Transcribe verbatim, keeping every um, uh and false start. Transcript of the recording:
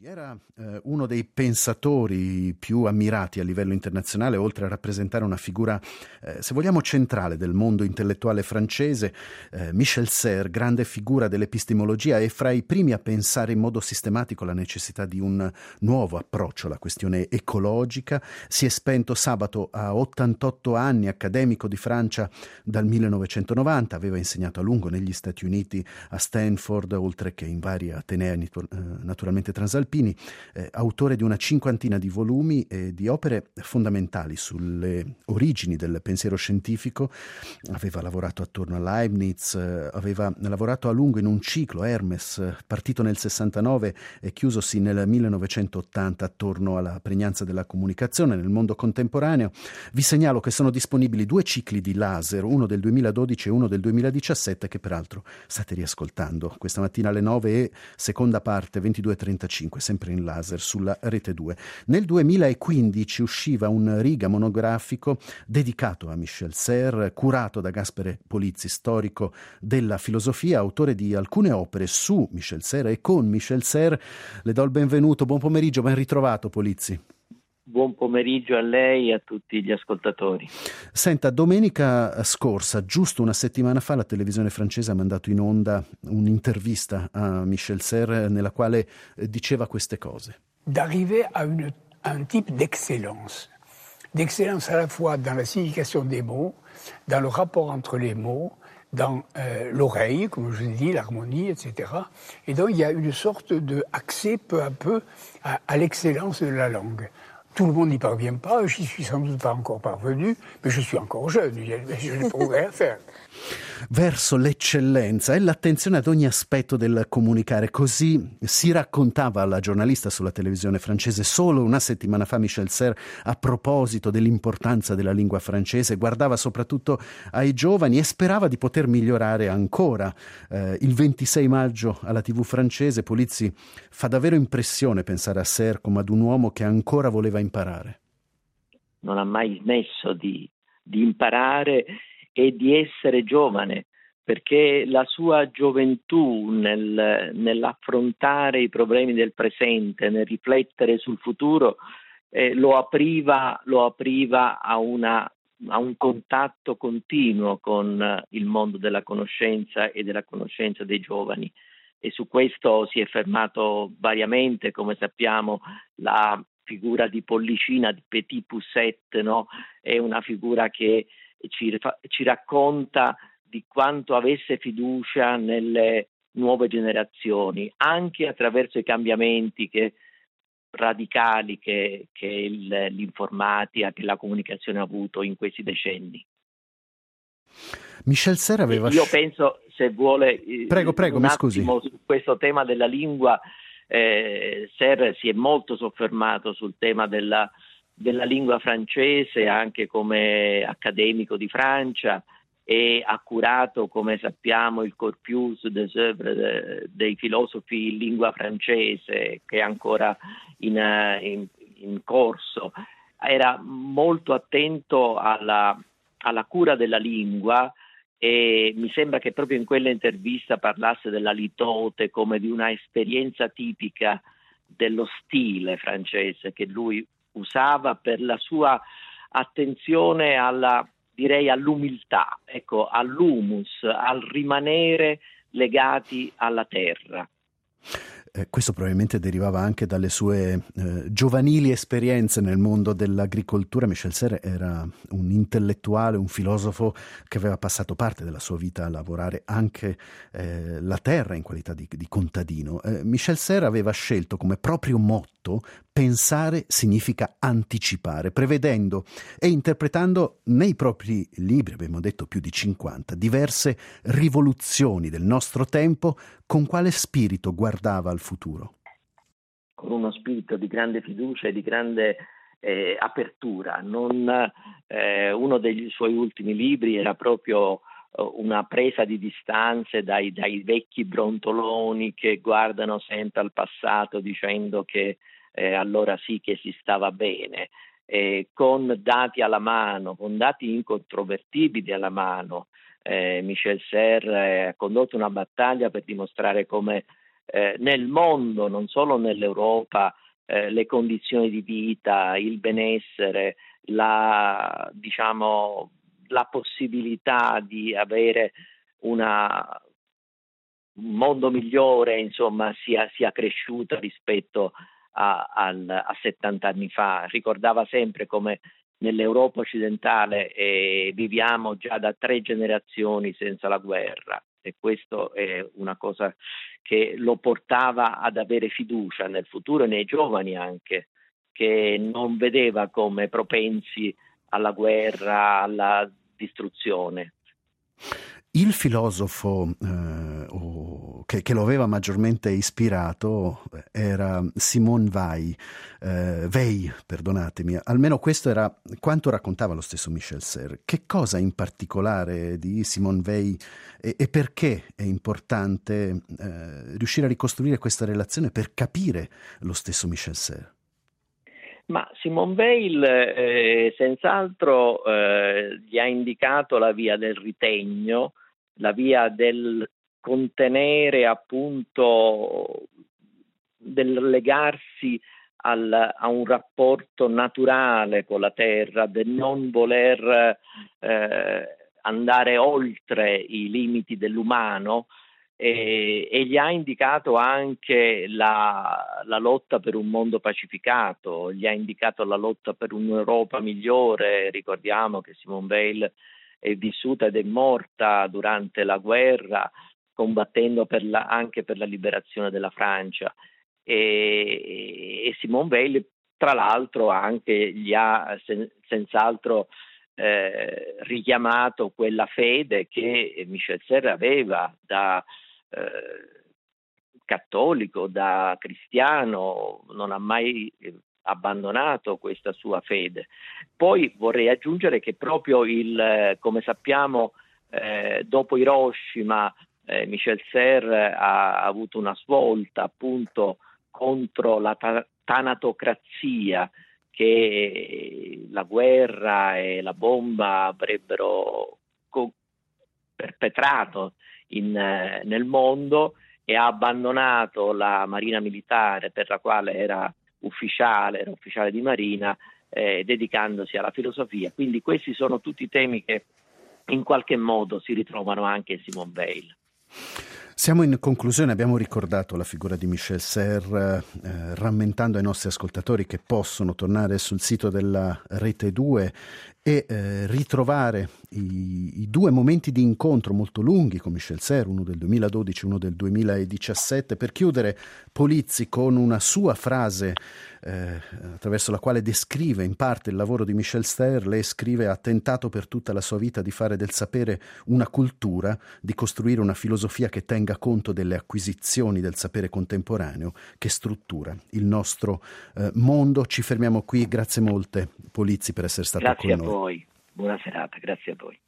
Era eh, uno dei pensatori più ammirati a livello internazionale, oltre a rappresentare una figura, eh, se vogliamo, centrale del mondo intellettuale francese. eh, Michel Serres, grande figura dell'epistemologia, è fra i primi a pensare in modo sistematico la necessità di un nuovo approccio alla questione ecologica. Si è spento sabato a ottantotto anni, accademico di Francia dal millenovecentonovanta, aveva insegnato a lungo negli Stati Uniti, a Stanford, oltre che in vari atenei naturalmente transalpini. Eh, autore di una cinquantina di volumi e di opere fondamentali sulle origini del pensiero scientifico. Aveva lavorato attorno a Leibniz, eh, aveva lavorato a lungo in un ciclo, Hermes, partito nel sessantanove e chiusosi nel millenovecentottanta attorno alla pregnanza della comunicazione nel mondo contemporaneo. Vi segnalo che sono disponibili due cicli di laser, uno del duemiladodici e uno del duemiladiciassette, che peraltro state riascoltando questa mattina alle nove, e seconda parte ventidue e trentacinque, sempre in laser sulla Rete due. Nel duemilaquindici usciva un riga monografico dedicato a Michel Serres, curato da Gaspare Polizzi, storico della filosofia, autore di alcune opere su Michel Serres e con Michel Serres. Le do il benvenuto, buon pomeriggio, ben ritrovato Polizzi. Buon pomeriggio a lei e a tutti gli ascoltatori. Senta, domenica scorsa, giusto una settimana fa, la televisione francese ha mandato in onda un'intervista a Michel Serres nella quale diceva queste cose. D'arriver à, une, à un type d'excellence. D'excellence à la fois dans la signification des mots, dans le rapport entre les mots, dans euh, l'oreille, comme je l'ai dit, l'harmonie, et cetera. Et donc il y a une sorte d'accès peu à peu à, à l'excellence de la langue. Tout le monde n'y parvient pas, j'y suis sans doute pas encore parvenu, mais je suis encore jeune, j'ai des progrès à faire. Verso l'eccellenza e l'attenzione ad ogni aspetto del comunicare, così si raccontava alla giornalista sulla televisione francese solo una settimana fa Michel Serres a proposito dell'importanza della lingua francese. Guardava soprattutto ai giovani e sperava di poter migliorare ancora. Eh, il ventisei maggio alla tivù francese, Polizzi, fa davvero impressione pensare a Serres come ad un uomo che ancora voleva imparare. Non ha mai smesso di, di imparare e di essere giovane, perché la sua gioventù nel, nell'affrontare i problemi del presente, nel riflettere sul futuro, eh, lo apriva, lo apriva a, una, a un contatto continuo con il mondo della conoscenza e della conoscenza dei giovani. E su questo si è fermato variamente, come sappiamo. La figura di Pollicina, di Petit Poucet, no? È una figura che Ci, ci racconta di quanto avesse fiducia nelle nuove generazioni, anche attraverso i cambiamenti che, radicali che, che il, l'informatica, che la comunicazione ha avuto in questi decenni. Michel Serres aveva... Io penso, se vuole, prego, prego, un mi attimo scusi. Su questo tema della lingua, eh, Serres si è molto soffermato sul tema della della lingua francese anche come accademico di Francia, e ha curato, come sappiamo, il corpus des œuvres dei filosofi in lingua francese, che è ancora in, in, in corso. Era molto attento alla, alla cura della lingua, e mi sembra che proprio in quella intervista parlasse della litote come di una esperienza tipica dello stile francese che lui usava per la sua attenzione alla, direi, all'umiltà, ecco, all'humus, al rimanere legati alla terra. Eh, questo probabilmente derivava anche dalle sue eh, giovanili esperienze nel mondo dell'agricoltura. Michel Serres era un intellettuale, un filosofo che aveva passato parte della sua vita a lavorare anche eh, la terra in qualità di, di contadino. Eh, Michel Serres aveva scelto come proprio motto: pensare significa anticipare, prevedendo e interpretando nei propri libri, abbiamo detto più di cinquanta, diverse rivoluzioni del nostro tempo. Con quale spirito guardava al futuro? Con uno spirito di grande fiducia e di grande eh, apertura. Non, eh, uno dei suoi ultimi libri era proprio eh, una presa di distanze dai, dai vecchi brontoloni che guardano sempre al passato dicendo che eh, allora sì che si stava bene, eh, con dati alla mano, con dati incontrovertibili alla mano. Eh, Michel Serres ha condotto una battaglia per dimostrare come eh, nel mondo, non solo nell'Europa, eh, le condizioni di vita, il benessere, la, diciamo, la possibilità di avere una, un mondo migliore, insomma, sia, sia cresciuta rispetto a, al, a settanta anni fa. Ricordava sempre come nell'Europa occidentale eh, viviamo già da tre generazioni senza la guerra, e questo è una cosa che lo portava ad avere fiducia nel futuro e nei giovani anche, che non vedeva come propensi alla guerra, alla distruzione. Il filosofo eh, oh, che, che lo aveva maggiormente ispirato era Simone Weil, eh, Weil, perdonatemi, almeno questo era quanto raccontava lo stesso Michel Serres. Che cosa in particolare di Simone Weil e, e perché è importante eh, riuscire a ricostruire questa relazione per capire lo stesso Michel Serres? Ma Simone Weil eh, senz'altro eh, gli ha indicato la via del ritegno, la via del contenere, appunto, del legarsi al, a un rapporto naturale con la terra, del non voler eh, andare oltre i limiti dell'umano, e, e gli ha indicato anche la, la lotta per un mondo pacificato, gli ha indicato la lotta per un'Europa migliore. Ricordiamo che Simone Weil è vissuta ed è morta durante la guerra, combattendo per la, anche per la liberazione della Francia, e, e Simone Weil tra l'altro anche gli ha sen, senz'altro eh, richiamato quella fede che Michel Serres aveva da eh, cattolico, da cristiano, non ha mai abbandonato questa sua fede. Poi vorrei aggiungere che proprio il, come sappiamo, eh, dopo Hiroshima, eh, Michel Serres ha avuto una svolta appunto contro la ta- tanatocrazia che la guerra e la bomba avrebbero co- perpetrato in, eh, nel mondo, e ha abbandonato la marina militare, per la quale era ufficiale, era ufficiale di marina, eh, dedicandosi alla filosofia. Quindi questi sono tutti temi che in qualche modo si ritrovano anche in Simone Weil. Siamo in conclusione, abbiamo ricordato la figura di Michel Serres, eh, rammentando ai nostri ascoltatori che possono tornare sul sito della Rete due e eh, ritrovare i, i due momenti di incontro molto lunghi con Michel Serres, uno del duemiladodici, uno del duemiladiciassette. Per chiudere, Polizzi con una sua frase eh, attraverso la quale descrive in parte il lavoro di Michel Serres. Lei scrive: ha tentato per tutta la sua vita di fare del sapere una cultura, di costruire una filosofia che tenga conto delle acquisizioni del sapere contemporaneo che struttura il nostro eh, mondo. Ci fermiamo qui, grazie molte Polizzi per essere stato grazie con noi. Grazie a voi, buona serata, grazie a voi.